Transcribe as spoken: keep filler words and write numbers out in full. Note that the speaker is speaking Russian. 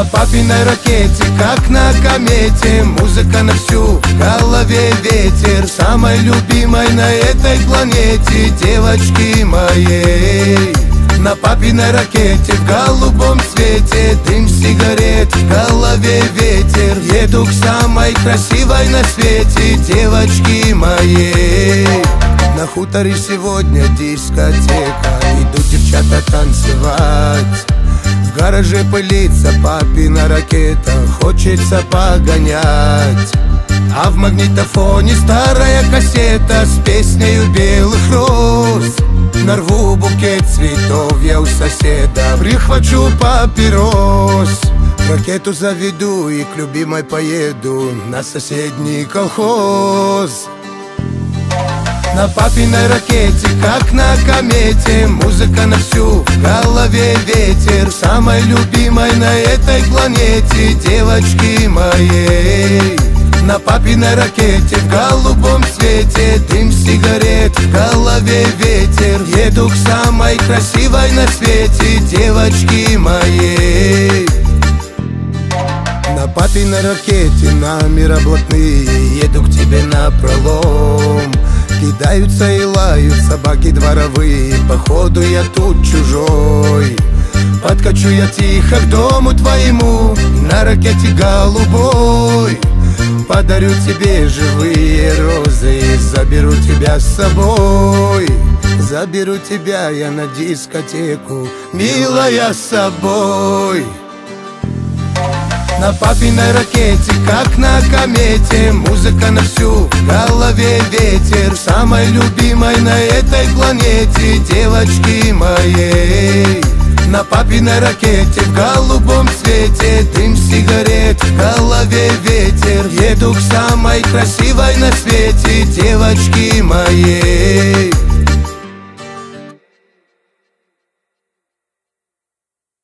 папиной ракете, как на комете, музыка на всю, в голове ветер. Самой любимой на этой планете девочки моей. На папиной ракете, в голубом цвете, дым сигарет, в голове ветер. Еду к самой красивой на свете девочки моей. На хуторе сегодня дискотека, идут девчата танцевать. В гараже пылится папина ракета, хочется погонять. А в магнитофоне старая кассета с песнею белых роз. Нарву букет цветов я у соседа, прихвачу папирос. Ракету заведу и к любимой поеду на соседний колхоз. На папиной ракете, как на комете, музыка на всю, в голове ветер. Самой любимой на этой планете девочки моей. На папиной ракете, в голубом цвете, дым сигарет, в голове ветер. Еду к самой красивой на свете девочки моей. На папиной ракете номера блатные, еду к тебе напролом. Кидаются и лают собаки дворовые, походу я тут чужой. Подкачу я тихо к дому твоему на ракете голубой. Подарю тебе живые розы, заберу тебя с собой. Заберу тебя я на дискотеку, милая, с собой. На папиной ракете, как на комете, музыка на всю, в голове ветер. Самой любимой на этой планете девочки моей. На папиной ракете, в голубом цвете, дым сигарет, в голове ветер. Еду к самой красивой на свете девочки моей.